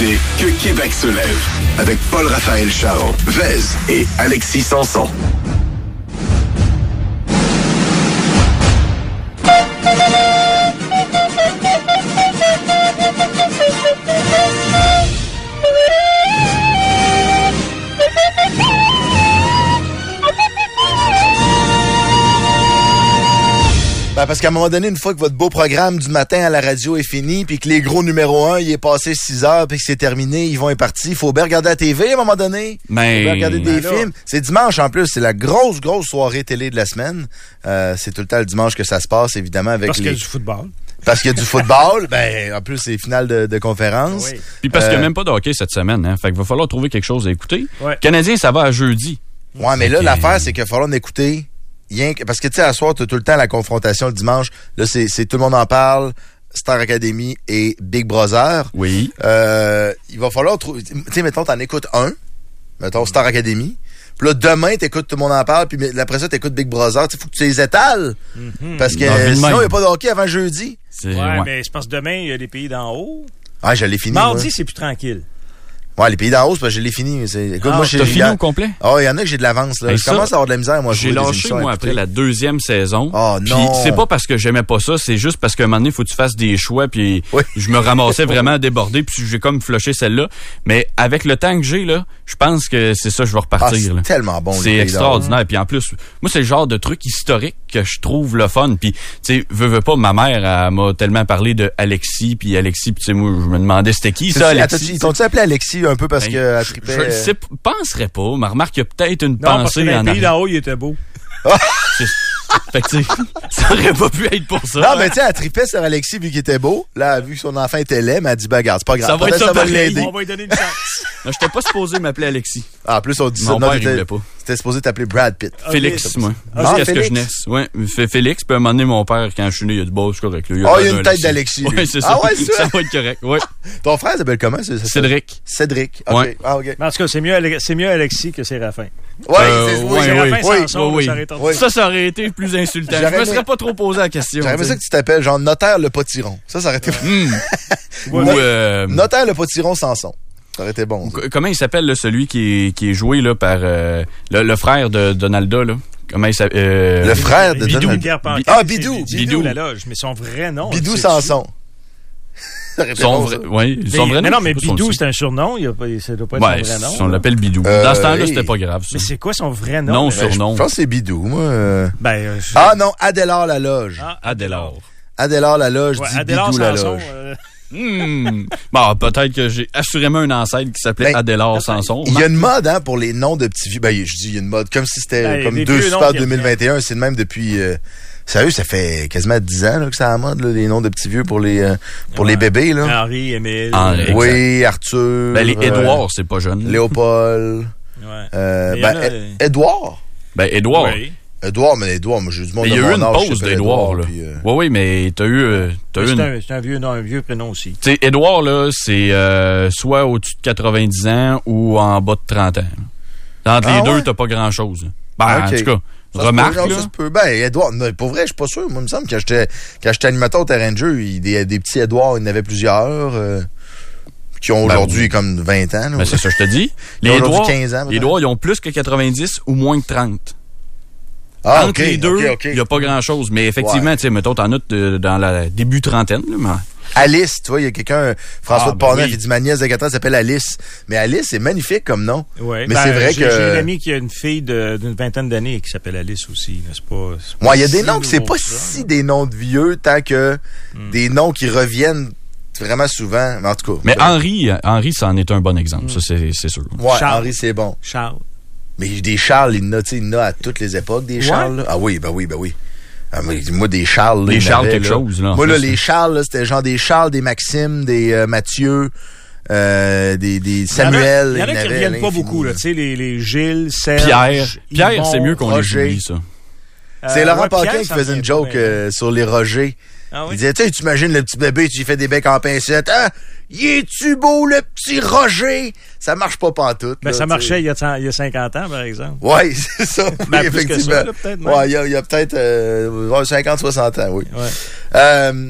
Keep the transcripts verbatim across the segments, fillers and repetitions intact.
écoutez Que Québec se lève avec Paul-Raphaël Charon, Vez et Alexis Sanson. Ben parce qu'à un moment donné, une fois que votre beau programme du matin à la radio est fini, puis que les gros numéro un, il est passé six heures, puis que c'est terminé, ils vont être partis. Il faut bien regarder la T V à un moment donné. Mais... Il faut bien regarder des ben films. C'est dimanche en plus, c'est la grosse, grosse soirée télé de la semaine. Euh, c'est tout le temps le dimanche que ça se passe, évidemment, avec Parce les... qu'il y a du football. Parce qu'il y a du football. Ben, en plus, c'est finale de, de conférence. Oui. Puis parce Euh, qu'il n'y a même pas de hockey cette semaine, hein. Fait qu'il va falloir trouver quelque chose à écouter. Ouais. Canadien, ça va à jeudi. Ouais, mais là, Ok. l'affaire, c'est qu'il va falloir en écouter. Rien que, parce que, tu sais, à soir, t'as tout le temps la confrontation le dimanche. Là, c'est, c'est tout le monde en parle. Star Academy et Big Brother. Oui. Euh, il va falloir trouver. Tu sais, mettons, t'en écoutes un. Mettons, Star Academy. Puis là, demain, t'écoutes Tout le monde en parle. Puis après ça, t'écoutes Big Brother. Tu sais, faut que tu les étales. Mm-hmm. Parce que Dans euh, le sinon, il même. n'y a pas de hockey avant jeudi. C'est, Ouais, ouais. mais je pense que demain, il y a les pays d'en haut. Ah, je l'ai fini. Mardi, moi. c'est plus tranquille. Ouais, les pays d'en haut, c'est parce que je l'ai fini. C'est... Écoute, Ah, moi, j'ai T'as fini au complet? Ah, il y en a que j'ai de l'avance, là. Hey, je ça, commence à avoir de la misère, moi. à J'ai trouver des lâché, émissions à moi, écouter. après la deuxième saison. Oh, Puis non. c'est pas parce que j'aimais pas ça, c'est juste parce qu'à un moment donné, il faut que tu fasses des choix, puis Oui. je me ramassais vraiment débordé, puis j'ai comme flushé celle-là. Mais avec le temps que j'ai, là, je pense que c'est ça, je vais Ah, repartir. c'est là. tellement bon. les C'est pays d'en haut. extraordinaire. Puis en plus, moi, c'est le genre de truc historique que je trouve le fun. Puis, tu sais, veux, veux pas, ma mère, elle m'a tellement parlé de Alexis, puis Alexis, puis tu sais, moi, je me demandais c'était qui, ça, C'est- Alexis? Ils t'ont-tu appelé Alexis un peu parce Ben, qu'elle je, trippait? je le sais, p- penserais pas. Mais remarque, il y a peut-être une Non, parce que pensée les en pays arrière. d'en haut, il était beau. C'est- Fait que, tu sais, ça aurait pas pu être pour ça. Non, mais tu sais, elle trippait sur Alexis vu qu'il était beau. Là, vu que son enfant était laid, mais elle a dit, ben, regarde, c'est pas grave. Ça va être Peut-être ça pareil. l'aider. On va lui donner une chance. Non, j'étais pas supposé m'appeler Alexis. Ah, en plus, on dit ça. Mon non, père, il t'étais- voulait pas. C'était supposé t'appeler Brad Pitt. Félix, moi. Ah, Jusqu'à ce que Félix. je naisse. Ouais, fait Félix, puis à un moment donné, mon père, quand je suis né, il a dit, bon, c'est correct. Là, Ah, il y a raison, une tête d'Alexis, lui. Ouais, c'est Ah ça. ouais, c'est ça? Ça va être correct, ouais. Ton frère s'appelle comment? c'est- c'est- Cédric. Cédric. OK. Ouais. Ah, OK. Mais en tout cas, c'est mieux, Ale- c'est mieux Alexis que Séraphin. Ouais, Euh, c'est ouais, oui, ouais. Séraphin oui, Sanson, oui, ça oui. aurait été- Oui. Ça, ça aurait été plus insultant. J'aurais Je me aimé- serais pas trop posé la question. J'aurais aimé tu ça sais. que tu t'appelles genre Notaire le Potiron. Ça, ça aurait été... Hum. Ou, Ouais. euh, Notaire le Potiron Sanson. Ça aurait été bon. ça. c- comment il s'appelle, là, celui qui est, qui est joué, là, par, euh, le, le frère de Donalda, là? Comment il s'appelle? Euh, Le frère de Bidou, Donald- Pierre Paquin. Ah, C'est Bidou. Bidou, Bidou. la loge, mais son vrai nom. Bidou c'est- Sanson. Ça aurait été son bon, vrai, ça. ouais, Mais, son vrai mais nom, non, mais je sais pas Bidou, son- c'est un surnom. Il y a pas, ça doit pas être Ouais, son vrai nom. on là. l'appelle Bidou. Euh, Dans ce temps-là, hey. c'était pas grave, ça. Mais c'est quoi son vrai nom? Non, là? sur- Ben, je surnom. pense que c'est Bidou, moi. euh. Ben, euh, je- Ah non, Adélard la Loge. Ah, Adélard. Adélard la Loge Ouais, dit Adélard Bidou la Sanson, Loge. euh, Hmm. Bon, peut-être que j'ai assurément un ancêtre qui s'appelait Ben, Adélard Sanson. Il y a une mode hein, pour les noms de petits vieux. Ben, je dis il y a une mode comme si c'était Ben, comme des deux vieux noms super qui deux mille vingt et un. C'est le même depuis... euh, sérieux, ça fait quasiment dix ans là, que c'est à la mode, là, les noms de petits vieux pour les euh, pour les ouais. bébés. Là. Henri, Émile. Henri. Exact. Oui, Arthur. Ben, les euh, Édouard, c'est pas jeune. Léopold. Ouais. Euh, Mais il y ben, en a- Ed- Édouard. Ben, Édouard. Oui. Édouard, mais Édouard, moi j'ai du monde Mais de il y a eu mon une âge qui pause s'appelle d'Édouard, Édouard, là. puis, euh, Oui, oui, mais t'as eu, euh, t'as eu C'est une... un, c'est un vieux nom, un vieux prénom aussi. Tu sais, Édouard, là, c'est euh, soit au-dessus de quatre-vingt-dix ans ou en bas de trente ans. Entre Ah les deux, ouais? t'as pas grand-chose. Ben, Ah, ok. en tout cas, ça se remarque, peut, genre, là. ça se peut. Ben, Édouard, non, pour vrai, je suis pas sûr. Moi, il me semble, quand j'étais, quand j'étais animateur au terrain de jeu, il, des, des petits Édouard, il y en avait plusieurs, euh, qui ont Ben, aujourd'hui oui. comme vingt ans. Là, Ben, c'est ça, je te dis. Ils Les ont aujourd'hui Édouards, quinze ans, peut-être. les Édouards, ils ont plus que quatre-vingt-dix ou moins que trente. ah, Entre ok, les deux, ok, il ok. n'y a pas grand-chose. Mais effectivement, Ouais. tu sais, mettons, t'en as de- dans la début trentaine. Là, mais... Alice, tu vois, il y a quelqu'un, François Ah, de Portneuf, ben oui. il dit ma nièce de quatre ans s'appelle Alice. Mais Alice, c'est magnifique comme nom. Ouais. Mais Ben, c'est vrai j'ai, que- J'ai une amie qui a une fille de- d'une vingtaine d'années qui s'appelle Alice aussi. là. C'est pas. c'est pas Moi, il y a des si noms que c'est nouveau pas que ça, si là. des noms de vieux, tant que Hmm. des noms qui reviennent vraiment souvent. Mais en tout cas. mais ben, Henri, Henri, ça en est un bon exemple. Ça, c'est, c'est sûr. ouais, Charles. Henri, c'est bon. Charles. Mais des Charles, il y en a, tu sais, il y en a à toutes les époques, des Charles. là. Ah oui, ben oui, ben oui. Ah, mais moi, des Charles. Là, Des il y en Charles avait, quelque là. chose, là, en Moi, là, plus, les là. Charles, là, c'était genre des Charles, des Maxime, des euh, Mathieu, euh, des, des Il y en a- Samuel. Il y en a, il qui avait reviennent à pas l'infini. beaucoup, là. Tu sais, les, les Gilles, Serge. Pierre. Pierre, Yvon, c'est mieux qu'on les Roger. oublie, ça. C'est Euh, Laurent ouais, Paquin Pierre, qui ça faisait revient une pas joke bien. euh, sur les Rogers. Ah Il oui? disait, tu sais, tu imagines le petit bébé, tu lui fais des becs en pincette. Hein? Y es-tu beau, le petit Roger? Ça marche pas pantoute. Ben, là, ça tu marchait sais. il y, a, cent- il y a cinquante ans, par exemple. Ouais, c'est ça. Oui, Ben, plus que effectivement. ça, là, peut-être, même. Ouais, il y a, il y a peut-être euh, ouais, cinquante, soixante ans, oui. Ouais. Euh,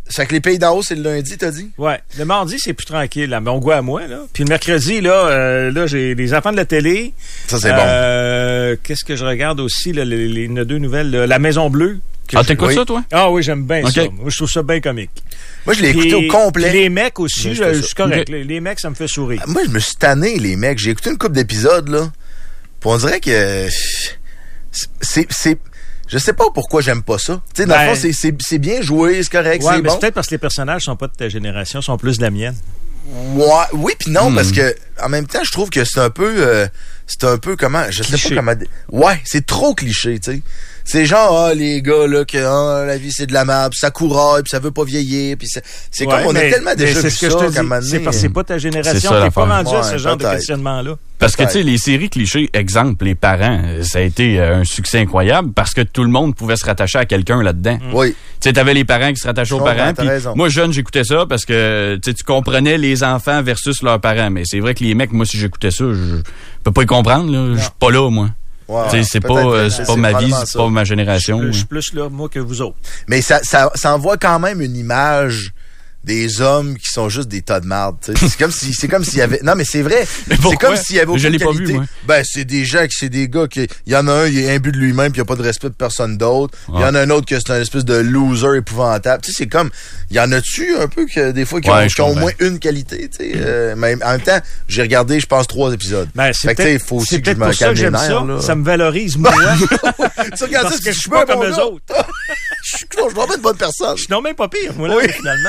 Ça fait que les pays d'en haut, c'est le lundi, t'as dit? Ouais. Le mardi, c'est plus tranquille, là. Mon goût à moi, là. Puis le mercredi, là, euh, là, j'ai les enfants de la télé. Ça, c'est euh, bon. Qu'est-ce que je regarde aussi, là, les, les, les deux nouvelles, là, La Maison Bleue. Ah, t'écoutes oui. ça, toi? Ah oui, j'aime bien okay. ça. Moi, je trouve ça bien comique. Moi, je l'ai écouté au complet. Les mecs aussi, oui, je, je suis correct. Okay. Les, les mecs, ça me fait sourire. Moi, je me suis tanné, les mecs. J'ai écouté une couple d'épisodes, là. Puis on dirait que... C'est... c'est... Je sais pas pourquoi j'aime pas ça. Tu sais, dans ben, le fond, c'est, c'est, c'est bien joué, c'est correct, ouais, c'est mais bon. c'est peut-être parce que les personnages sont pas de ta génération, sont plus de la mienne. Ouais, oui puis non, hmm. parce que en même temps, je trouve que c'est un peu... Euh, c'est un peu comment... Je cliché. sais pas comment... Ouais, c'est trop cliché, tu sais. C'est genre, ah, les gars, là, que ah, la vie, c'est de la merde, puis ça couraille, puis ça veut pas vieillir, puis c'est, c'est ouais, comme, on mais, a tellement déjà vu ça, qu'à un moment donné, c'est parce que c'est pas ta génération, ça, t'es pas rendu ouais, à ce genre peut-être. de questionnement-là. Parce que, tu sais, les séries clichés, exemple, Les Parents, ça a été euh, un succès incroyable parce que tout le monde pouvait se rattacher à quelqu'un là-dedans. Mm. Oui. Tu sais, t'avais les parents qui se rattachaient aux comprends, parents. t'as Puis raison. moi, jeune, j'écoutais ça parce que tu comprenais les enfants versus leurs parents. Mais c'est vrai que les mecs, moi, si j'écoutais ça, je peux pas y comprendre. Là. Je suis pas là, moi. Ouais, T'sais, c'est peut-être, pas, euh, c'est, c'est pas c'est ma vie, probablement c'est ça. pas ma génération. Je suis plus là, moi, que vous autres. Mais ça, ça, ça envoie quand même une image des hommes qui sont juste des tas de marde. T'sais. C'est comme si, c'est comme s'il y avait. Non, mais c'est vrai. Mais c'est comme s'il y avait aucune Je l'ai pas qualité. vu, moi. Ben, c'est des gens qui, c'est des gars qui, il y en a un, il est imbu de lui-même, puis il a pas de respect de personne d'autre. Il y en a un autre que c'est un espèce de loser épouvantable. Tu sais, c'est comme, il y en a-tu un peu que des fois qui, Ouais, ont, je qui ont au comprends. moins une qualité. Tu sais, euh, mais en même temps, j'ai regardé, je pense, trois épisodes. Ben, c'est fait que tu sais, peut-être, il faut c'est aussi que je peut-être me pour ça que calme les j'aime nerfs, ça. là. Ça me valorise, moi. Tu regardes Parce ça, que tu je suis bon pas comme gars. eux autres. Je suis non, je suis vraiment une bonne personne. Je suis non même pas pire, moi, là, Oui. finalement.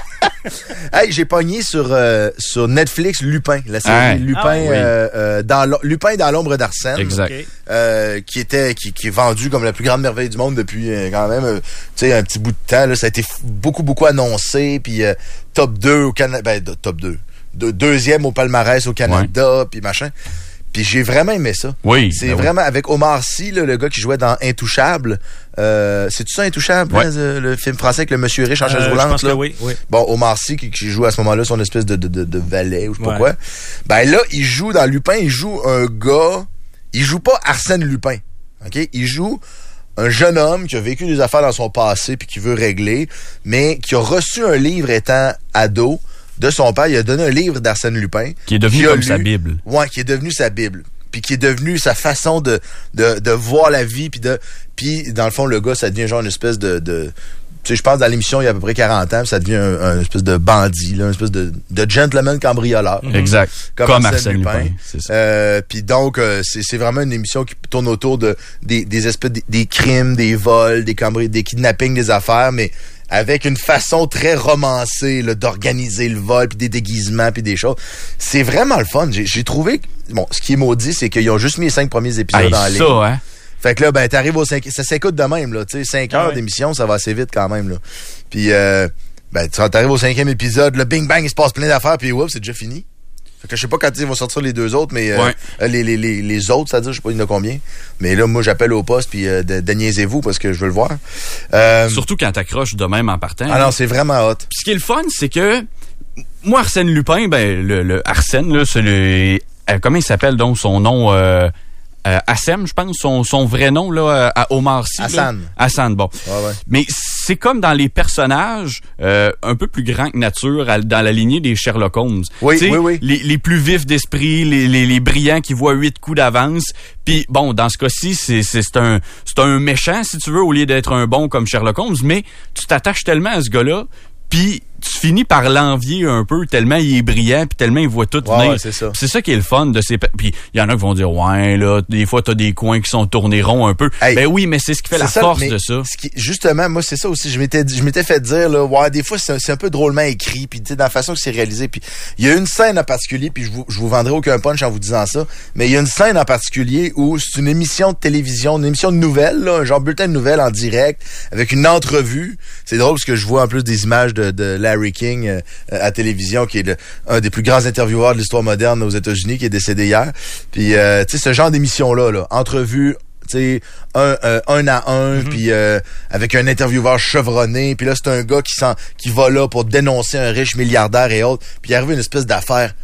Hey, j'ai pogné sur euh, sur Netflix Lupin, la série Ah, Lupin, ah oui. euh, euh, dans l'o- Lupin dans l'ombre d'Arsène, Exact. Okay. euh, qui était qui, qui est vendu comme la plus grande merveille du monde depuis euh, quand même, euh, tu sais, un petit bout de temps. Là, ça a été f- beaucoup beaucoup annoncé, puis euh, top deux au Canada, ben de- top deux, de, deuxième au palmarès au Canada, puis machin. Puis j'ai vraiment aimé ça. Oui. C'est ben vraiment avec Omar Sy, là, le gars qui jouait dans Intouchable. Euh, c'est-tu ça, Intouchable, Ouais. hein, le, le film français avec le monsieur riche en chaise Euh, je roulante? pense que là? oui, oui. Bon, Omar Sy, qui, qui joue à ce moment-là son espèce de, de, de, de valet ou je sais pas Ouais. quoi. Ben là, il joue dans Lupin, il joue un gars... Il joue pas Arsène Lupin, OK? Il joue un jeune homme qui a vécu des affaires dans son passé puis qui veut régler, mais qui a reçu un livre étant ado de son père. Il a donné un livre d'Arsène Lupin. Qui est devenu qui a comme lu- sa Bible. Ouais, qui est devenu sa Bible. Puis qui est devenu sa façon de, de, de voir la vie. Puis de puis dans le fond, le gars, ça devient genre une espèce de... de tu sais, je pense dans l'émission, il y a à peu près quarante ans, puis ça devient un, un espèce de bandit, là, une espèce de, de gentleman cambrioleur. Exact. Comme Comme, Arsène Arsène Lupin. Lupin. C'est ça. Euh, puis donc, euh, c'est, c'est vraiment une émission qui tourne autour de des, des espèces des, des crimes, des vols, des cambri- des kidnappings, des affaires, mais avec une façon très romancée là, d'organiser le vol, puis des déguisements, puis des choses. C'est vraiment le fun. J'ai, j'ai trouvé... que- Bon, ce qui est maudit, c'est qu'ils ont juste mis les cinq premiers épisodes Hey, en ligne. ça, hein? Fait que là, ben, t'arrives au cinq... Ça s'écoute de même, là. Tu sais, cinq heures Ah ouais. d'émission, ça va assez vite quand même, là. Puis, euh, ben, tu t'arrives au cinquième épisode, le bing bang, il se passe plein d'affaires, puis oups, c'est déjà fini. Fait que je sais pas quand ils vont sortir les deux autres, mais euh, Ouais. euh, les, les, les, les autres, c'est-à-dire, je sais pas, il y en a combien. Mais là, moi, j'appelle au poste, puis euh, de, de niaisez-vous, parce que je veux le voir. Euh, Surtout quand t'accroches de même en partant. ah non, c'est vraiment hot. Puis ce qui est le fun, c'est que moi, Arsène Lupin, ben le, le Arsène, là, c'est le. euh, comment il s'appelle donc son nom euh, euh, Assem, je pense, son, son vrai nom là, euh, à Omar Sy. là. Hassan. Hassan, bon. Ouais, ouais. Mais c'est comme dans les personnages euh, un peu plus grands que nature, à- dans la lignée des Sherlock Holmes. Oui, Tu sais, oui, oui. Les, les plus vifs d'esprit, les, les, les brillants qui voient huit coups d'avance. Puis bon, dans ce cas-ci, c'est, c'est, c'est, un, c'est un méchant, si tu veux, au lieu d'être un bon comme Sherlock Holmes, mais tu t'attaches tellement à ce gars-là, puis tu finis par l'envier un peu tellement il est brillant puis tellement il voit tout Ouais, venir. ouais, c'est ça. Puis c'est ça qui est le fun de ces... pe- Puis il y en a qui vont dire, ouais, là, des fois, t'as des coins qui sont tournés ronds un peu. Hey, ben oui, mais c'est ce qui fait la C'est ça, force mais de ça. ce qui- justement, moi, c'est ça aussi. Je m'étais, dit- je m'étais fait dire, là, ouais, des fois, c'est un, c'est un peu drôlement écrit, puis tu sais, dans la façon que c'est réalisé. Puis il y a une scène en particulier, puis je vous, je vous vendrai aucun punch en vous disant ça, mais il y a une scène en particulier où c'est une émission de télévision, une émission de nouvelles, là, un genre bulletin de nouvelles en direct, avec une entrevue. C'est drôle parce que je vois en plus des images de, de Larry King euh, à télévision, qui est le, un des plus grands intervieweurs de l'histoire moderne aux États-Unis, qui est décédé hier. Puis, euh, tu sais, ce genre d'émission-là, là, entrevue, tu sais, un, euh, un à un, Mm-hmm. puis euh, avec un intervieweur chevronné, puis là, c'est un gars qui sent, qui va là pour dénoncer un riche milliardaire et autres, puis il arrive une espèce d'affaire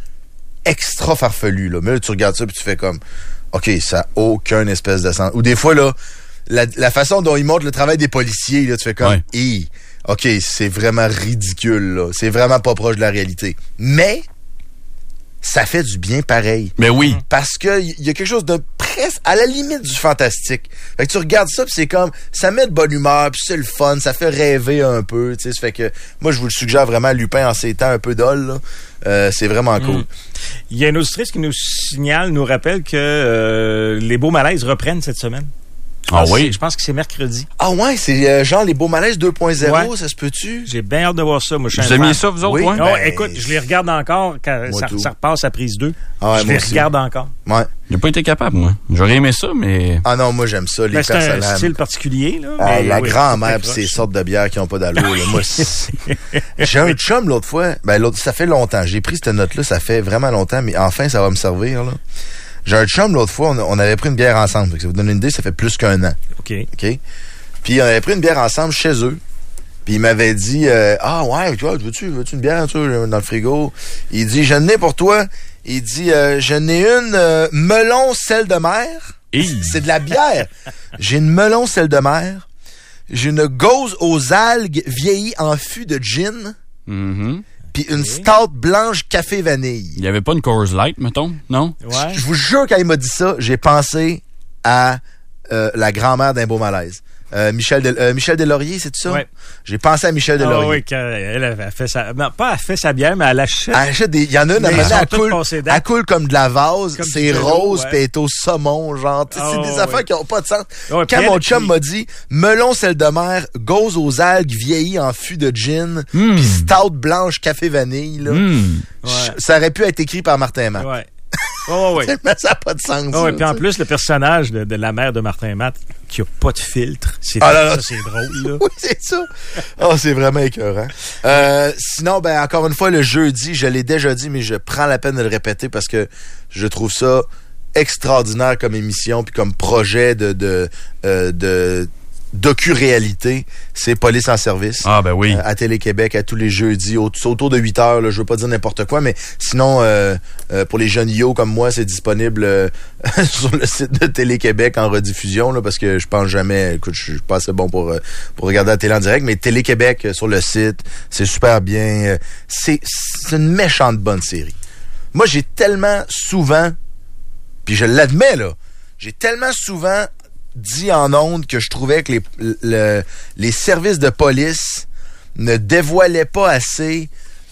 extra farfelue, là. Mais là, tu regardes ça, puis tu fais comme, OK, ça n'a aucun espèce de sens. Ou des fois, là, la, la façon dont ils montrent le travail des policiers, là, tu fais comme, Ouais. Hi, OK, c'est vraiment ridicule, là. C'est vraiment pas proche de la réalité. Mais, ça fait du bien pareil. Mais oui. Parce que il y a quelque chose de presque à la limite du fantastique. Fait que tu regardes ça puis c'est comme ça met de bonne humeur puis c'est le fun, ça fait rêver un peu, tu sais, ça fait que moi je vous le suggère vraiment, Lupin en ces temps un peu dol là. Euh, c'est vraiment cool. Il y a une auditrice qui nous signale, nous rappelle que euh, les beaux malaises reprennent cette semaine. Ah oui? Je pense que c'est mercredi. Ah ouais, c'est euh, genre les beaux malaises deux point zéro, Ouais. ça se peut-tu? J'ai bien hâte de voir ça. Moi, je suis Vous un aimiez fan. ça, vous autres? Oui. Ouais? Non, Ben, écoute, je les regarde encore quand moi ça, tout. ça repasse à prise deux. Ah ouais, je moi les aussi. regarde encore. Ouais. J'ai pas été capable, moi. J'aurais aimé ça, mais... Ah non, moi j'aime ça, les Ben, c'est un personnages. style particulier. Là, Ah, mais la oui, grand-mère c'est pis très ces proche. sortes de bières qui ont pas d'allure. là. Moi, c'est- j'ai un chum l'autre fois. Ben l'autre, ça fait longtemps. J'ai pris cette note-là, ça fait vraiment longtemps, mais enfin ça va me servir. Là. J'ai un chum l'autre fois, on, on avait pris une bière ensemble. Fait que ça vous donne une idée, ça fait plus qu'un an. OK. OK? Puis on avait pris une bière ensemble chez eux. Puis il m'avait dit euh, ah ouais, tu vois, veux-tu, veux-tu une bière tu vois, dans le frigo? Il dit je n'ai pour toi. Il dit euh, je n'ai une euh, melon sel de mer. Hi. C'est de la bière. J'ai une melon sel de mer. J'ai une gauze aux algues vieillie en fût de gin. Mhm. Puis une stout blanche café vanille. Il y avait pas une Coors Light, mettons? Non? Ouais. Je vous jure, quand il m'a dit ça, j'ai pensé à euh, la grand-mère d'un beau malaise. Euh, Michel, Del- euh, Michel Delaurier, c'est ça? Ouais. J'ai pensé à Michel Ah Delaurier. oui, qu'elle a fait sa... Non, pas elle fait sa bière, mais elle achète... Elle achète des. Il y en a une, Mais elle, ils sont elle, tous coule, passés date. elle coule comme de la vase, Comme c'est du vélo, rose, ouais. puis elle est au saumon, genre. Tu sais, Oh, c'est des ouais. affaires qui n'ont pas de sens. Ouais, puis Quand elle, mon chum puis- m'a dit melon sel de mer, gauze aux algues vieilli en fût de gin, Mm. puis stout blanche café vanille, là, Hmm. Ouais. je- ça aurait pu être écrit par Martin Matt. Ouais. Oh, ouais. Mais ça n'a pas de sens. Ah ouais, là, puis en tu sais. plus, le personnage de, de la mère de Martin Matt, qui a pas de filtre, c'est Ah là là. ça, c'est drôle, là. Oui, c'est ça. Oh, c'est vraiment écœurant. Euh, sinon, ben, encore une fois, le jeudi, je l'ai déjà dit, mais je prends la peine de le répéter parce que je trouve ça extraordinaire comme émission puis comme projet de, de, euh, de docu-réalité. C'est Police en service. Ah, ben oui. Euh, à Télé-Québec, à tous les jeudis, au- c'est autour de huit heures, là, je veux pas dire n'importe quoi, mais sinon, euh, euh, pour les jeunes yo comme moi, c'est disponible euh, sur le site de Télé-Québec en rediffusion, là, parce que je pense jamais, écoute, je suis pas assez bon pour, euh, pour regarder la télé en direct, mais Télé-Québec euh, sur le site, c'est super bien. euh, c'est, c'est une méchante bonne série. Moi, j'ai tellement souvent, puis je l'admets, là, j'ai tellement souvent dit en ondes que je trouvais que les, le- les services de police ne dévoilaient pas assez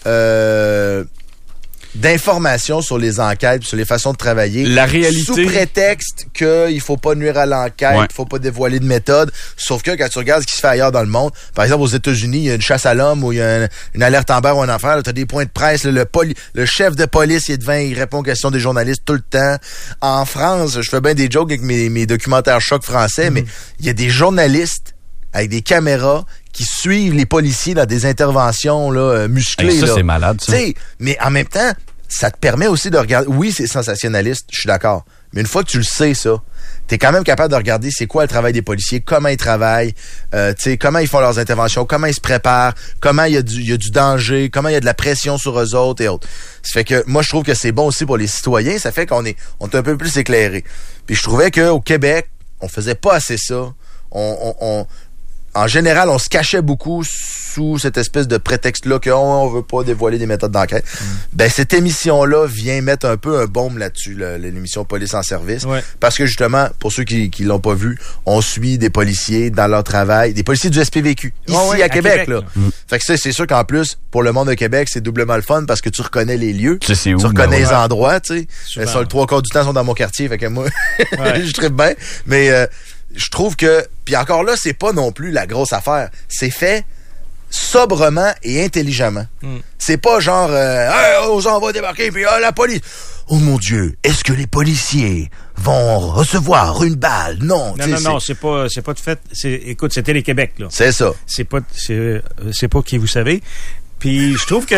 euh, d'informations sur les enquêtes, sur les façons de travailler. La réalité- Sous prétexte qu'il faut pas nuire à l'enquête, Ouais. il faut pas dévoiler de méthode. Sauf que quand tu regardes ce qui se fait ailleurs dans le monde, par exemple aux États-Unis, il y a une chasse à l'homme ou il y a un- une alerte Amber ou un affaire, tu as des points de presse, là, le, poli- le chef de police il est devant, il répond aux questions des journalistes tout le temps. En France, je fais bien des jokes avec mes, mes documentaires choc français, mais il y a des journalistes avec des caméras qui suivent les policiers dans des interventions là, euh, musclées. Hey, ça, là. c'est malade, ça. Tu sais, mais en même temps, ça te permet aussi de regarder. Oui, c'est sensationnaliste, je suis d'accord. Mais une fois que tu le sais, ça, t'es quand même capable de regarder c'est quoi le travail des policiers, comment ils travaillent, euh, tu sais, comment ils font leurs interventions, comment ils se préparent, comment il y a du, il y a du danger, comment il y a de la pression sur eux autres et autres. Ça fait que moi, je trouve que c'est bon aussi pour les citoyens. Ça fait qu'on est, on est un peu plus éclairé. Puis je trouvais qu'au Québec, on faisait pas assez ça. On, on, on en général, on se cachait beaucoup sous cette espèce de prétexte-là qu'on on veut pas dévoiler des méthodes d'enquête. Mm. Ben, cette émission-là vient mettre un peu un baume là-dessus, là, l'émission Police en service. Ouais. Parce que justement, pour ceux qui, qui l'ont pas vu, on suit des policiers dans leur travail, des policiers du S P V Q, ici Ouais, ouais, à, à Québec. Québec, là. là. Mm. Fait que ça, c'est sûr qu'en plus, pour le monde de Québec, c'est doublement le fun parce que tu reconnais les lieux. Tu sais, c'est où, Tu reconnais ben les ouais. endroits, tu sais. Souvent. Ça, le trois quarts du temps sont dans mon quartier, fait que moi, Ouais. je tripe bien. Mais euh, je trouve que, puis encore là, c'est pas non plus la grosse affaire. C'est fait sobrement et intelligemment. Mm. C'est pas genre, euh, hey, on s'en va débarquer, puis ah, la police. Oh mon Dieu, est-ce que les policiers vont recevoir une balle? Non, Non, tu sais, non, c'est- non, c'est pas, c'est pas de fait. C'est, écoute, c'est Télé-Québec, là. c'est ça. C'est pas, c'est, euh, c'est pas qui vous savez. Puis je trouve que,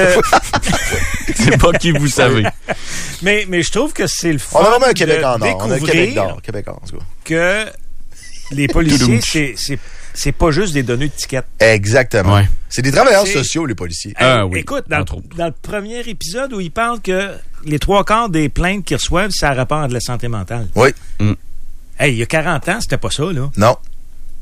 C'est pas qui vous savez. mais, mais je trouve que c'est le fun On a vraiment un Québec de en or. On a un Québec découvrir d'or. Québec en, en tout cas. que les policiers, Toudoum. c'est, c'est, c'est pas juste des donneurs de tickets. Exactement. Ouais. C'est des travailleurs C'est- sociaux, les policiers. Ah Hey, oui, écoute, dans, entre le- autres. dans le premier épisode où il parle que les trois quarts des plaintes qu'ils reçoivent, ça a rapport à de la santé mentale. Oui. Hey, il y a quarante ans, c'était pas ça, là. Non.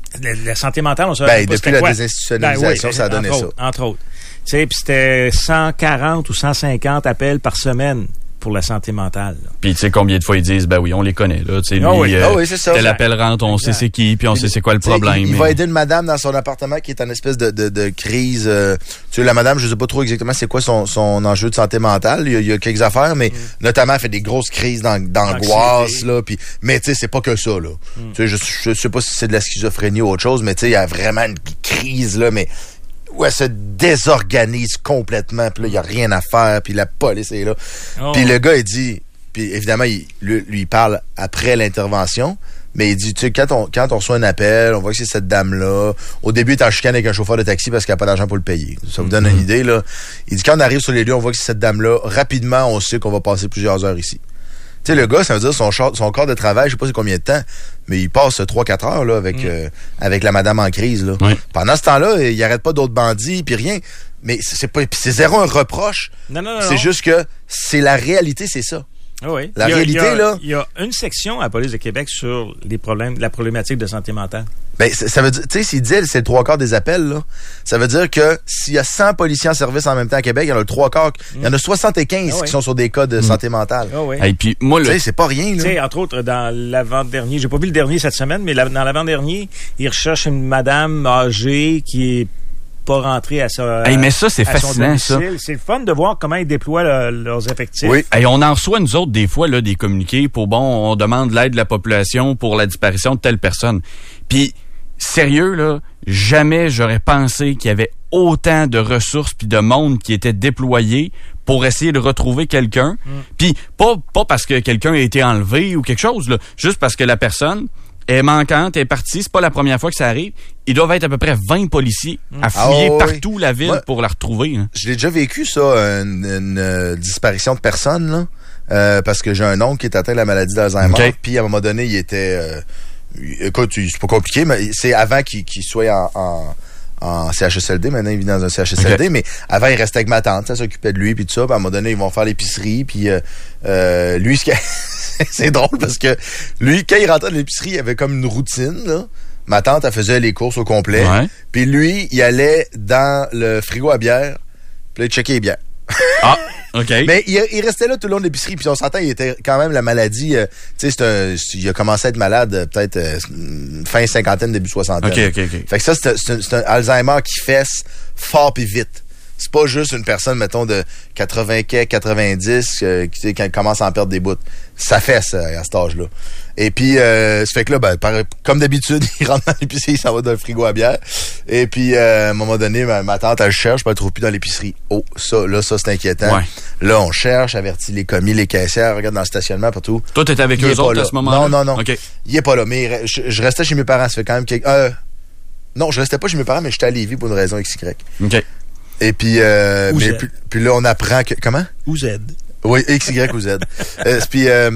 La, la santé mentale, on savait ben, pas depuis la quoi. désinstitutionnalisation, ben, oui, ça a donné entre ça. Autres, entre autres. Tu sais, puis c'était cent quarante ou cent cinquante appels par semaine pour la santé mentale. Là. Puis tu sais combien de fois ils disent, ben oui, on les connaît, là. Tu sais, lui, Ah oui. euh, Ah oui, c'est ça. tel appel rentre, on sait c'est qui, puis on sait c'est quoi le T'sais, problème. Il, il mais... va aider une madame dans son appartement qui est en espèce de, de, de crise. Euh, tu sais, la madame, je sais pas trop exactement c'est quoi son, son enjeu de santé mentale. Il y a, il y a quelques affaires, mais mm. notamment, elle fait des grosses crises d'ang- d'angoisse. Là, pis, mais tu sais, c'est pas que ça. Là. Mm. Tu sais, je, je sais pas si c'est de la schizophrénie ou autre chose, mais tu sais, il y a vraiment une crise, là, mais où elle se désorganise complètement. Puis là, il y a rien à faire. Puis la police est là. Oh. Puis le gars, il dit... Puis évidemment, il, lui, lui, il parle après l'intervention, mais il dit, tu sais, quand on, quand on reçoit un appel, on voit que c'est cette dame-là. Au début, il est en chicane avec un chauffeur de taxi parce qu'elle n'a pas d'argent pour le payer. Ça vous donne mm-hmm. une idée, là. Il dit, quand on arrive sur les lieux, on voit que c'est cette dame-là. Rapidement, on sait qu'on va passer plusieurs heures ici. Tu sais, le gars, ça veut dire son, char, son corps de travail, je sais pas c'est combien de temps, mais il passe trois quatre heures là, avec, mm. euh, avec la madame en crise. Là. Oui. Pendant ce temps-là, il arrête pas d'autres bandits, puis rien. Mais c'est, pas, c'est zéro un reproche. Non, non, non, c'est non. juste que c'est la réalité, c'est ça. Oui. La il y a, réalité, il y a, là... Il y a une section à la police de Québec sur les problèmes, la problématique de santé mentale. Ben, ça veut dire, tu sais, s'il dit c'est le trois quarts des appels, là, ça veut dire que s'il y a cent policiers en service en même temps à Québec, il y en a le trois quarts, il y en a soixante-quinze oh oui. qui sont sur des cas de mmh. santé mentale. Oh oui. Et puis, moi, le... Tu sais, c'est pas rien, là. Tu sais, entre autres, dans l'avant-dernier, j'ai pas vu le dernier cette semaine, mais dans l'avant-dernier, ils recherchent une madame âgée qui est pas rentrée à sa hey, mais ça, c'est fascinant, ça. C'est le fun de voir comment ils déploient le, leurs effectifs. Oui. Hey, on en reçoit, nous autres, des fois, là, des communiqués pour, bon, on demande l'aide de la population pour la disparition de telle personne. Puis, sérieux, là, jamais j'aurais pensé qu'il y avait autant de ressources puis de monde qui était déployé pour essayer de retrouver quelqu'un. Mm. Puis, pas, pas parce que quelqu'un a été enlevé ou quelque chose, là, juste parce que la personne est manquante, est partie, c'est pas la première fois que ça arrive. Ils doivent être à peu près vingt policiers mmh. à fouiller ah, oui. partout la ville Moi, pour la retrouver. Hein. Je l'ai déjà vécu, ça, une, une euh, disparition de personnes, là, euh, parce que j'ai un oncle qui est atteint de la maladie d'Alzheimer, okay. Puis à un moment donné, il était... Euh, écoute, c'est pas compliqué, mais c'est avant qu'il, qu'il soit en... en en C H S L D, maintenant il vit dans un C H S L D, okay. Mais avant il restait avec ma tante, ça s'occupait de lui puis tout ça, puis à un moment donné ils vont faire l'épicerie, puis euh, euh, lui ce qui c'est drôle parce que lui quand il rentrait de l'épicerie, il avait comme une routine là. Ma tante elle faisait les courses au complet, ouais. Puis lui il allait dans le frigo à bière, puis là il checkait les bières. Ah, OK. Mais il, il restait là tout le long de l'épicerie, puis on s'entend, il était quand même la maladie, euh, tu sais, c'est un, il a commencé à être malade euh, peut-être euh, fin cinquantaine, début soixantaine. OK, OK, OK. Fait que ça, c'est, c'est, c'est un Alzheimer qui fesse fort puis vite. C'est pas juste une personne, mettons, de quatre-vingts, quatre-vingt-dix, euh, qui, qui commence à en perdre des bouts. Ça fesse euh, à cet âge-là. Et puis, euh, ça fait que là, ben, par, comme d'habitude, il rentre dans l'épicerie, il s'en va dans le frigo à bière. Et puis, euh, à un moment donné, ma, ma tante, elle cherche, puis elle ne trouve plus dans l'épicerie. Oh, ça, là, ça, c'est inquiétant. Ouais. Là, on cherche, avertit les commis, les caissières, regarde dans le stationnement, partout. Toi, t'étais avec eux autres à ce moment-là? Non, non, non. Okay. Il est pas là. Mais je, je restais chez mes parents, ça fait quand même quelques... Euh, non, je restais pas chez mes parents, mais j'étais à Lévis pour une raison X Y. OK. Et puis, euh, mais, puis, puis là, on apprend que... Comment? Ou Z. Oui, X, Y ou Z. euh, puis euh,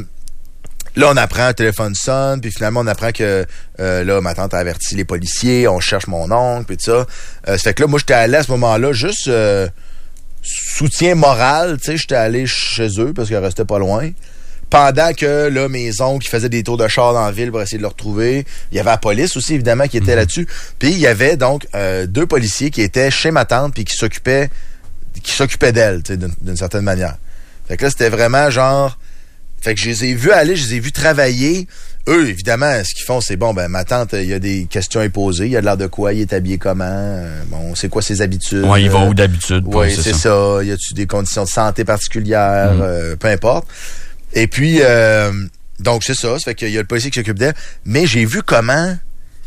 là, on apprend, le téléphone sonne, puis finalement, on apprend que euh, là, ma tante a averti les policiers, on cherche mon oncle, puis tout ça. Euh, ça fait que là, moi, j'étais allé à ce moment-là, juste euh, soutien moral, tu sais, j'étais allé chez eux, parce qu'ils restaient pas loin. Pendant que là, mes oncles qui faisaient des tours de char dans la ville pour essayer de le retrouver. Il y avait la police aussi, évidemment, qui était mmh. là-dessus. Puis il y avait donc euh, deux policiers qui étaient chez ma tante puis qui s'occupaient qui s'occupaient d'elle, tu sais, d'une, d'une certaine manière. Fait que là, c'était vraiment genre... Fait que je les ai vus aller, je les ai vus travailler. Eux, évidemment, ce qu'ils font, c'est bon, ben ma tante, il y a des questions à poser. Il y a de l'air de quoi? Il est habillé comment? Euh, bon, c'est quoi ses habitudes? Ouais, il va où d'habitude? Oui, c'est, c'est ça. ça. Y a-tu des conditions de santé particulières? Mmh. Euh, peu importe. Et puis, euh, donc c'est ça, ça fait qu'il y a le policier qui s'occupe d'elle, mais j'ai vu comment,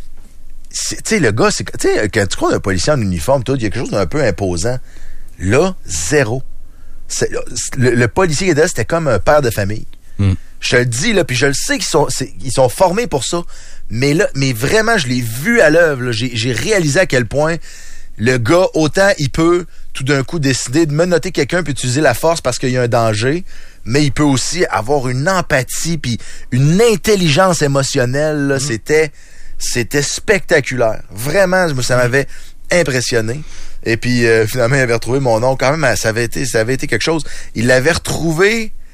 tu sais, le gars, c'est, tu sais, quand tu crois un policier en uniforme, tout, il y a quelque chose d'un peu imposant. Là, zéro. C'est, le, le policier qui est là, c'était comme un père de famille. Mm. Je te le dis, là, puis je le sais qu'ils sont, c'est, ils sont formés pour ça, mais là, mais vraiment, je l'ai vu à l'œuvre, là, j'ai, j'ai réalisé à quel point le gars, autant il peut tout d'un coup décider de menotter quelqu'un puis utiliser la force parce qu'il y a un danger, mais il peut aussi avoir une empathie puis une intelligence émotionnelle. Là, mmh. C'était, c'était spectaculaire. Vraiment, ça m'avait impressionné. Et puis, euh, finalement, il avait retrouvé mon oncle. Quand même, ça avait été, ça avait été quelque chose. Il l'avait retrouvé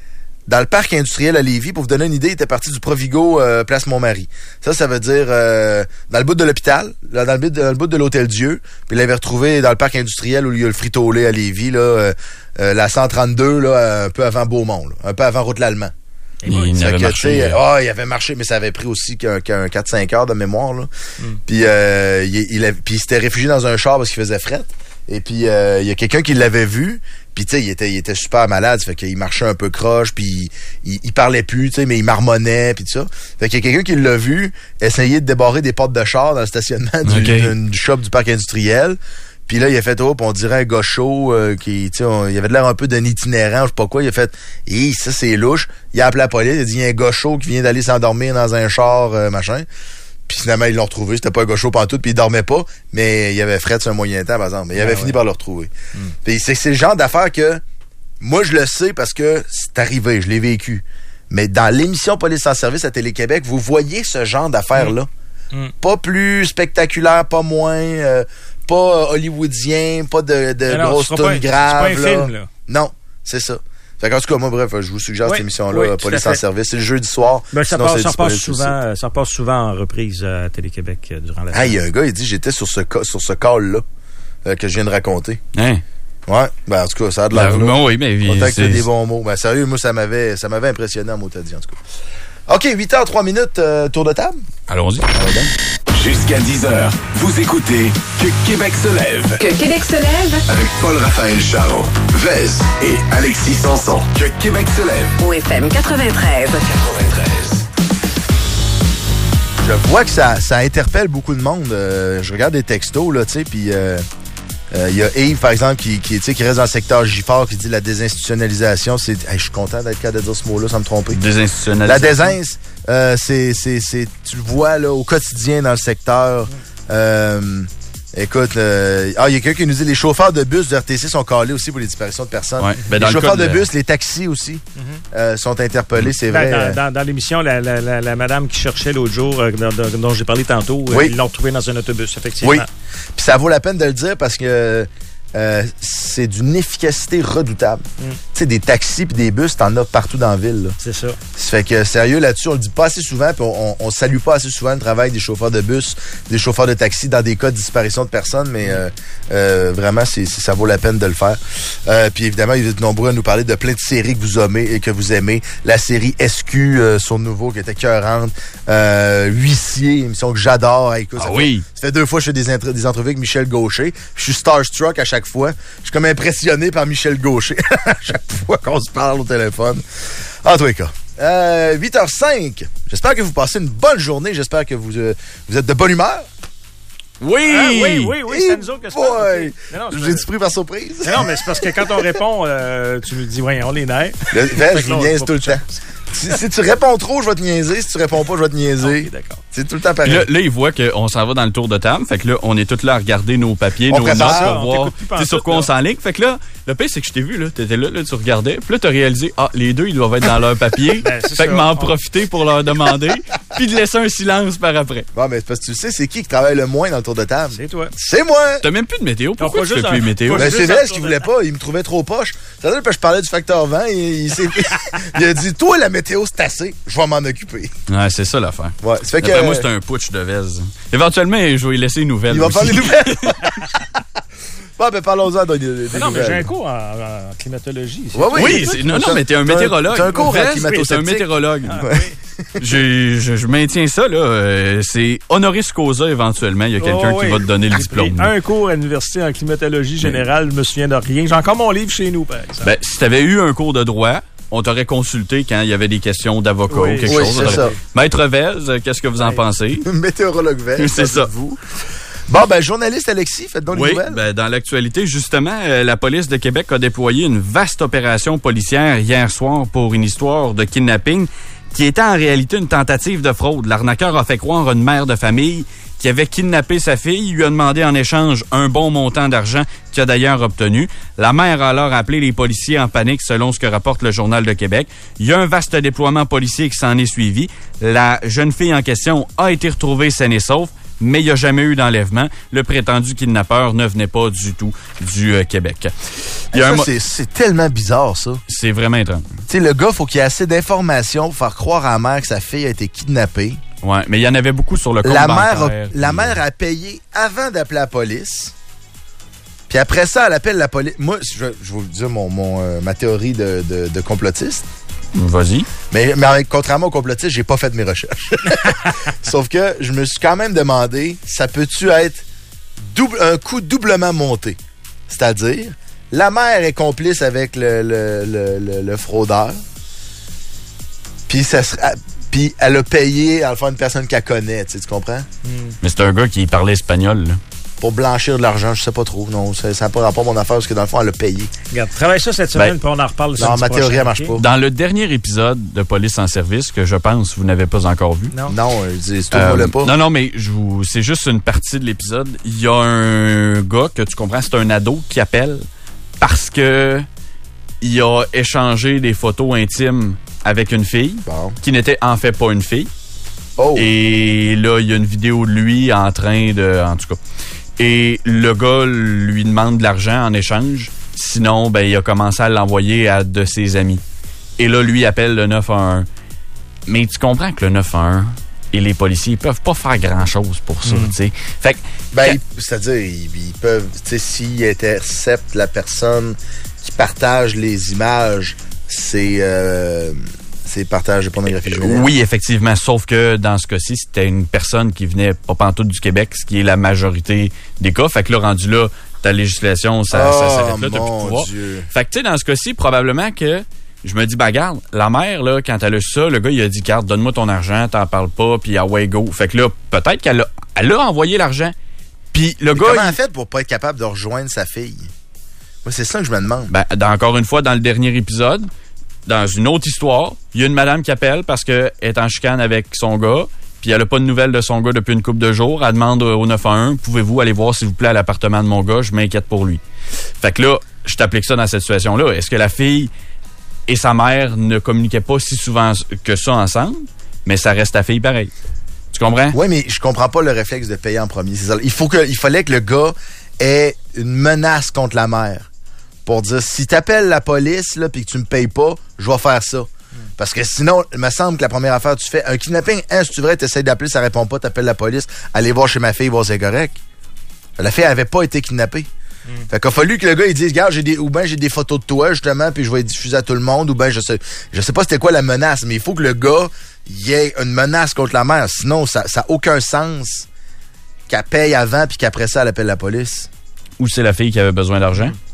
dans le parc industriel à Lévis. Pour vous donner une idée, il était parti du Provigo euh, Place Montmarie. Ça, ça veut dire euh, dans le bout de l'hôpital, là, dans le bout de, dans le bout de l'Hôtel Dieu. Puis il l'avait retrouvé dans le parc industriel où il y a le Frito-Lay à Lévis, là, euh, euh, la cent trente-deux, là, un peu avant Beaumont, là, un peu avant Route l'Allemand. Il, il avait que, marché. Ah, oh, il avait marché, mais ça avait pris aussi qu'un, qu'un quatre cinq heures de mémoire. Là. Mm. Puis euh, il, il, avait, puis il s'était réfugié dans un char parce qu'il faisait fret. Et puis euh, il y a quelqu'un qui l'avait vu. Puis tu sais, il était, il était super malade. Ça fait qu'il marchait un peu croche. Puis il, il parlait plus, tu sais, mais il marmonnait. Puis tout ça. Fait qu'il y a quelqu'un qui l'a vu essayer de débarrer des portes de char dans le stationnement du, okay. du shop du parc industriel. Puis là, il a fait, oh, on dirait un gars chaud, euh, qui, tu sais, il avait l'air un peu d'un itinérant, je sais pas quoi. Il a fait, hé, ça, c'est louche. Il a appelé la police, il a dit, il y a un gars chaud qui vient d'aller s'endormir dans un char, euh, machin. Puis finalement, ils l'ont retrouvé. C'était pas un gars chaud pantoute, puis il dormait pas. Mais il avait fret sur un moyen temps, par exemple. Mais il avait ah, fini ouais. par le retrouver. Mm. Puis c'est, c'est le genre d'affaire que, moi, je le sais parce que c'est arrivé, je l'ai vécu. Mais dans l'émission Police en service à Télé-Québec, vous voyez ce genre d'affaires-là. Mm. Mm. Pas plus spectaculaire, pas moins... Euh, pas hollywoodien, pas de, de non, grosses tunes graves. C'est pas un film, là. Non, c'est ça. Fait qu'en tout cas, moi, bref, je vous suggère oui, cette émission-là, oui, Police en service. C'est le jeudi soir. Ben, ça, passe, ça, passe souvent, ça passe souvent en reprise à Télé-Québec euh, durant la semaine. Ah, il y a un gars, il dit, j'étais sur ce, sur ce call-là euh, que je viens de raconter. Hein? Ouais, ben en tout cas, ça a de l'air ben, là. Non, oui, mais... Contact des bons mots. Ben sérieux, moi, ça m'avait, ça m'avait impressionné en mot t'as dit, en tout cas. OK, huit heures trois minutes, euh, tour de table. Allons-y. Jusqu'à dix heures, vous écoutez Que Québec se lève. Que Québec se lève. Avec Paul-Raphaël Charon, Vez et Alexis Sanson. Que Québec se lève. Au F M quatre-vingt-treize. quatre-vingt-treize. Je vois que ça, ça interpelle beaucoup de monde. Euh, je regarde des textos, là, tu sais, puis... Euh, Il euh, y a Yves, par exemple, qui, qui, qui reste dans le secteur Gifford, qui dit la désinstitutionnalisation. C'est, hey, je suis content d'être capable de dire ce mot-là, sans me tromper. Désinstitutionnalisation. La désinc, euh, c'est, c'est, c'est, tu le vois là, au quotidien dans le secteur. Euh, écoute, euh, ah, il y a quelqu'un qui nous dit les chauffeurs de bus du R T C sont calés aussi pour les disparitions de personnes. Ouais. Ben, les chauffeurs de, de bus, les taxis aussi mm-hmm. euh, sont interpellés, mm-hmm. c'est vrai. Dans, dans, dans, dans l'émission, la, la, la, la madame qui cherchait l'autre jour, euh, dont, dont j'ai parlé tantôt, oui. euh, ils l'ont retrouvée dans un autobus, effectivement. Oui. Puis ça vaut la peine de le dire parce que euh, c'est d'une efficacité redoutable. Mm. Tu sais, des taxis puis des bus, t'en as partout dans la ville. Là. C'est ça. Ça fait que, sérieux, là-dessus, on le dit pas assez souvent, puis on, on, on salue pas assez souvent le travail des chauffeurs de bus, des chauffeurs de taxi dans des cas de disparition de personnes, mais euh, euh, vraiment, c'est, c'est, ça vaut la peine de le faire. Euh, puis évidemment, il est nombreux à nous parler de plein de séries que vous aimez et que vous aimez. La série S Q, euh, son nouveau, qui était écœurante. Euh, Huissier, émission que j'adore. Écoute, ah ça oui! Fait, ça fait deux fois que je fais des, intre- des entrevues avec Michel Gaucher. Je suis starstruck à chaque fois. Je suis comme impressionné par Michel Gaucher à chaque fois qu'on se parle au téléphone. En tous les cas. Euh, huit heures cinq. J'espère que vous passez une bonne journée. J'espère que vous, euh, vous êtes de bonne humeur. Oui! Ah, oui, oui, oui, c'est nous autres que je parle. J'ai-tu pris par surprise? Non, non, mais c'est parce que quand on répond, euh, tu nous dis, voyons, les nerfs. Le, ben, je vous niaise tout le temps. Si, si tu réponds trop, je vais te niaiser. Si tu réponds pas, je vais te niaiser. Okay, d'accord. C'est tout le temps pareil. Là, là il voit qu'on s'en va dans le tour de table. Fait que là, on est tous là à regarder nos papiers, on nos notes ça, pour voir sur quoi on s'enligne. Fait que là, le pire, c'est que je t'ai vu, là. T'étais là, là, tu regardais. Puis là, t'as réalisé, ah, les deux, ils doivent être dans leur papier. Ben, fait ça, que m'en on... profiter pour leur demander. Puis de laisser un silence par après. Bon, mais c'est parce que tu sais, c'est qui qui travaille le moins dans le tour de table? C'est toi. C'est moi! T'as même plus de météo. Pourquoi tu fais plus de météo? Ben, c'est vrai, ce qu'il voulait pas. Il me trouvait trop poche. Ça veut dire que je parlais du facteur vent. Il, il, s'est... il a dit, toi, la météo, c'est assez. Je vais m'en occuper. Ouais, c'est ça l'affaire. Ouais, ça fait que. Après moi, c'est un putsch de Vez. Éventuellement, je vais lui laisser une nouvelle. Il va aussi. faire les nouvelles. Bon, ben parlons-en des, des non, nouvelles. mais j'ai un cours en, en climatologie. Ouais, oui, oui c'est, non, non, mais t'es un météorologue. T'es un cours en climatologie. T'es un météorologue. Ah, oui. je, je, je maintiens ça, là. Euh, c'est honoris causa, éventuellement. Il y a quelqu'un oh, oui. qui va te donner le diplôme. Un cours à l'université en climatologie générale, je me souviens de rien. J'ai encore mon livre chez nous, par exemple. Ben, si t'avais eu un cours de droit, on t'aurait consulté quand il y avait des questions d'avocat oui, ou quelque oui, chose. C'est ça. Maître Vez, qu'est-ce que vous en oui. pensez? Météorologue Vez. C'est ça. Vous. Bon, ben, journaliste Alexis, faites donc oui, les nouvelles. Ben, dans l'actualité, justement, euh, la police de Québec a déployé une vaste opération policière hier soir pour une histoire de kidnapping qui était en réalité une tentative de fraude. L'arnaqueur a fait croire à une mère de famille qui avait kidnappé sa fille, lui a demandé en échange un bon montant d'argent qu'il a d'ailleurs obtenu. La mère a alors appelé les policiers en panique, selon ce que rapporte le Journal de Québec. Il y a un vaste déploiement policier qui s'en est suivi. La jeune fille en question a été retrouvée saine et sauve, mais il n'y a jamais eu d'enlèvement. Le prétendu kidnappeur ne venait pas du tout du euh, Québec. Il y a ça, un mo- c'est, c'est tellement bizarre, ça. C'est vraiment étrange. Tu sais, le gars, faut qu'il ait assez d'informations pour faire croire à la mère que sa fille a été kidnappée. Ouais, mais il y en avait beaucoup sur le compte La bancaire. mère, a, la mère a payé avant d'appeler la police. Puis après ça, elle appelle la police. Moi, je, je vais vous dire mon, mon, euh, ma théorie de, de, de complotiste. Vas-y. Mais, mais contrairement aux complotistes, j'ai pas fait mes recherches. Sauf que je me suis quand même demandé, ça peut-tu être double, un coup doublement monté? C'est-à-dire, la mère est complice avec le, le, le, le, le fraudeur. Puis ça sera... Puis elle a payé, enfin, une personne qu'elle connaît, tu sais, tu comprends? Mm. Mais c'est un gars qui parlait espagnol, là. Pour blanchir de l'argent, je sais pas trop. Non, ça n'a pas rapport à mon affaire, parce que dans le fond, elle a payé. Regarde, travaille ça cette semaine, ben, puis on en reparle. Non, ma théorie, elle marche okay? pas. Dans le dernier épisode de Police en service, que je pense vous n'avez pas encore vu. Non, non, c'est tout euh, pas. Non, non, mais je vous, c'est juste une partie de l'épisode. Il y a un gars que tu comprends, c'est un ado qui appelle parce que il a échangé des photos intimes avec une fille, bon. qui n'était en fait pas une fille. Oh. Et là, il y a une vidéo de lui en train de... En tout cas. Et le gars lui demande de l'argent en échange. Sinon, ben, il a commencé à l'envoyer à de ses amis. Et là, lui appelle le neuf un un. Mais tu comprends que le neuf un un et les policiers, ils peuvent pas faire grand-chose pour ça, mmh. tu sais. Fait que... Ben, quand... c'est-à-dire, ils, ils peuvent... Tu sais, s'ils interceptent la personne qui partage les images, c'est... Euh... C'est partage de pornographie juvénile. Oui, effectivement. Sauf que dans ce cas-ci, c'était une personne qui venait pas pantoute du Québec, ce qui est la majorité des cas. Fait que là, rendu là, ta législation, ça, oh, ça s'arrête là, t'as plus de pouvoir. Dieu. Fait que tu sais, dans ce cas-ci, probablement que je me dis, bah garde, la mère, là, quand elle a su ça, le gars, il a dit, garde, donne-moi ton argent, t'en parles pas, puis ah ouais, go. Fait que là, peut-être qu'elle a, elle a envoyé l'argent. Puis le Mais gars. Comment il... elle a fait pour pas être capable de rejoindre sa fille? Moi, c'est ça que je me demande. Ben, dans, encore une fois, dans le dernier épisode, dans une autre histoire, il y a une madame qui appelle parce qu'elle est en chicane avec son gars, puis elle n'a pas de nouvelles de son gars depuis une couple de jours. Elle demande au neuf un un, pouvez-vous aller voir, s'il vous plaît, à l'appartement de mon gars? Je m'inquiète pour lui. Fait que là, je t'applique ça dans cette situation-là. Est-ce que la fille et sa mère ne communiquaient pas si souvent que ça ensemble, mais ça reste ta fille pareil? Tu comprends? Oui, mais je comprends pas le réflexe de payer en premier. C'est ça. Il, faut que, il fallait que le gars ait une menace contre la mère. Pour dire, si t'appelles la police là puis que tu me payes pas, je vais faire ça. Mm. Parce que sinon, il me semble que la première affaire, tu fais un kidnapping, hein, si tu vrai, t'essayes d'appeler, ça répond pas, t'appelles la police, allez voir chez ma fille, voir c'est correct. La fille avait pas été kidnappée. Mm. Fait qu'il a fallu que le gars il dise, regarde, j'ai des, ou ben j'ai des photos de toi justement, puis je vais les diffuser à tout le monde, ou ben je sais, je sais pas c'était quoi la menace, mais il faut que le gars y ait une menace contre la mère, sinon ça, ça a aucun sens qu'elle paye avant puis qu'après ça elle appelle la police. Ou c'est la fille qui avait besoin d'argent? Mm.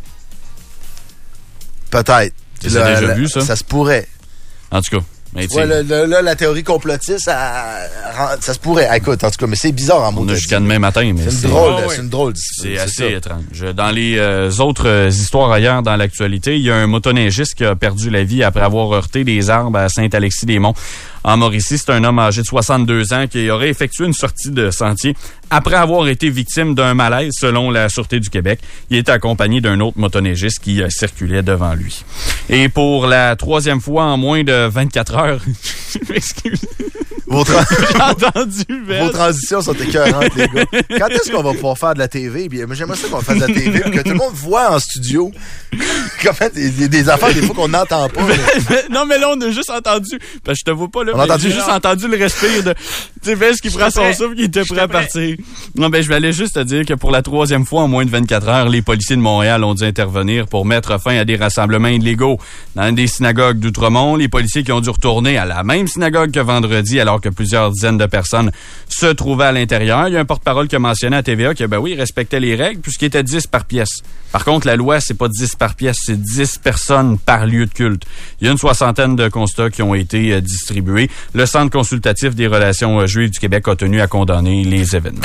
Peut-être. Tu l'as déjà la, vu, ça? Ça se pourrait. En tout cas. Mais ouais, là, là, là, la théorie complotiste, ça, ça se pourrait. Ah, écoute, en tout cas, mais c'est bizarre en mot. On a jusqu'à demain matin, mais c'est, c'est une drôle, oh, c'est ouais. une drôle. C'est, c'est assez ça. Étrange. Dans les euh, autres euh, histoires ailleurs dans l'actualité, il y a un motoneigiste qui a perdu la vie après avoir heurté des arbres à Saint-Alexis-des-Monts. En Mauricie, c'est un homme âgé de soixante-deux ans qui aurait effectué une sortie de sentier après avoir été victime d'un malaise, selon la Sûreté du Québec. Il était accompagné d'un autre motoneigiste qui euh, circulait devant lui. Et pour la troisième fois en moins de vingt-quatre heures, je m'excuse. Vos, tra- J'ai entendu, Vos transitions sont écœurantes, les gars. Quand est-ce qu'on va pouvoir faire de la T V? Bien, moi, j'aimerais ça qu'on fasse de la T V, que tout le monde voit en studio. Comment des, des affaires, des fois, qu'on n'entend pas. Mais, mais, non, mais là, on a juste entendu, parce que je te vois pas là, on a entendu j'ai juste entendu le respire de, tu sais, Vez qui prend son souffle, qui était prêt à partir. Non, ben, je vais aller juste te dire que pour la troisième fois en moins de vingt-quatre heures, les policiers de Montréal ont dû intervenir pour mettre fin à des rassemblements illégaux dans des synagogues d'Outremont. Les policiers qui ont dû retourner à la même synagogue que vendredi, alors que plusieurs dizaines de personnes se trouvaient à l'intérieur. Il y a un porte-parole qui a mentionné à T V A que, ben oui, il respectait les règles puisqu'il était dix par pièce. Par contre, la loi, c'est pas dix par pièce, c'est dix personnes par lieu de culte. Il y a une soixantaine de constats qui ont été euh, distribués. Le Centre consultatif des relations euh, juives du Québec a tenu à condamner les événements.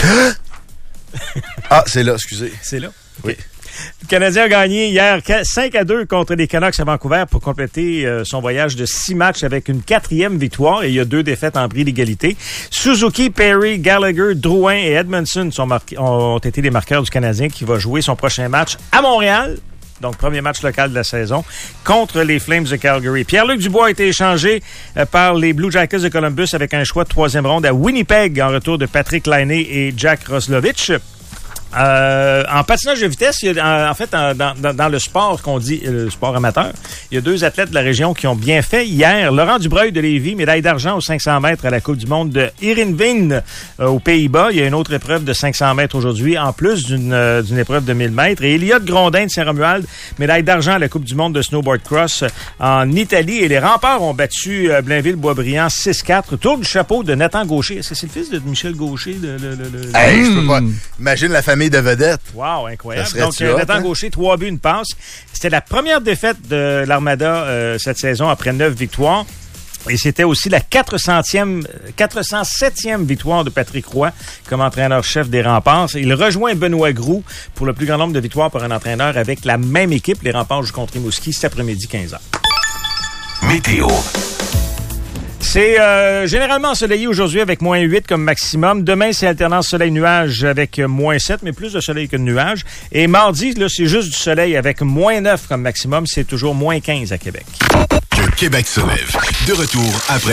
Ah, c'est là, excusez. C'est là? Oui. Le Canadien a gagné hier cinq à deux contre les Canucks à Vancouver pour compléter euh, son voyage de six matchs avec une quatrième victoire. Et il y a deux défaites en bris d'égalité. Suzuki, Perry, Gallagher, Drouin et Edmondson sont marqués, ont été des marqueurs du Canadien qui va jouer son prochain match à Montréal donc premier match local de la saison, contre les Flames de Calgary. Pierre-Luc Dubois a été échangé euh, par les Blue Jackets de Columbus avec un choix de troisième ronde à Winnipeg en retour de Patrick Laine et Jack Roslovich. Euh, en patinage de vitesse, il y a, en, en fait, en, dans, dans, dans le sport qu'on dit, le sport amateur, il y a deux athlètes de la région qui ont bien fait hier. Laurent Dubreuil de Lévis, médaille d'argent aux cinq cents mètres à la Coupe du monde de Heerenveen euh, aux Pays-Bas. Il y a une autre épreuve de cinq cents mètres aujourd'hui, en plus d'une, euh, d'une épreuve de mille mètres. Et Elliott Grondin de Saint-Romuald, médaille d'argent à la Coupe du monde de snowboard cross en Italie. Et les remparts ont battu euh, Blainville-Boisbriand six quatre. Tour du chapeau de Nathan Gaucher. Est-ce que c'est le fils de Michel Gaucher? De, le, le, le... Hey, mmh. je peux pas. Imagine la famille de vedettes. Wow, incroyable. Donc, euh, Nathan hein? Gaucher, trois buts, une passe. C'était la première défaite de l'Armada euh, cette saison après neuf victoires. Et c'était aussi la quatre centième, quatre cent septième victoire de Patrick Roy comme entraîneur-chef des Remparts. Il rejoint Benoît Groux pour le plus grand nombre de victoires pour un entraîneur avec la même équipe. Les Remparts jouent contre Rimouski cet après-midi, quinze heures. Météo. C'est euh, généralement ensoleillé aujourd'hui avec moins huit comme maximum. Demain, c'est alternance soleil-nuage avec moins sept, mais plus de soleil que de nuages. Et mardi, là, c'est juste du soleil avec moins neuf comme maximum. C'est toujours moins quinze à Québec. Le Québec se lève. De retour après